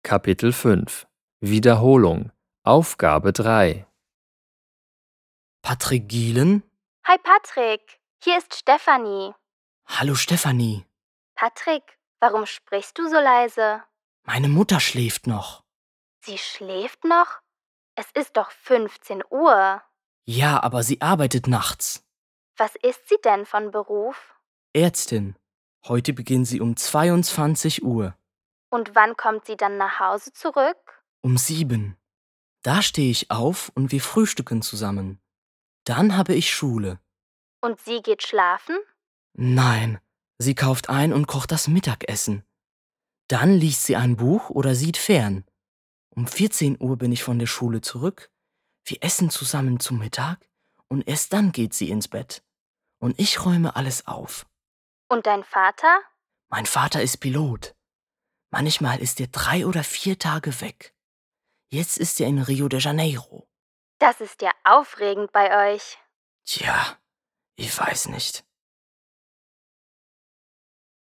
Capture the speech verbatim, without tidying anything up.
Kapitel fünf Wiederholung Aufgabe drei Patrick Gielen? Hi Patrick, hier ist Stefanie. Hallo Stefanie. Patrick, warum sprichst du so leise? Meine Mutter schläft noch. Sie schläft noch? Es ist doch fünfzehn Uhr. Ja, aber sie arbeitet nachts. Was ist sie denn von Beruf? Ärztin. Heute beginnt sie um zweiundzwanzig Uhr. Und wann kommt sie dann nach Hause zurück? Um sieben. Da stehe ich auf und wir frühstücken zusammen. Dann habe ich Schule. Und sie geht schlafen? Nein, sie kauft ein und kocht das Mittagessen. Dann liest sie ein Buch oder sieht fern. Um vierzehn Uhr bin ich von der Schule zurück. Wir essen zusammen zum Mittag und erst dann geht sie ins Bett. Und ich räume alles auf. Und dein Vater? Mein Vater ist Pilot. Manchmal ist er drei oder vier Tage weg. Jetzt ist er in Rio de Janeiro. Das ist ja aufregend bei euch. Tja, ich weiß nicht.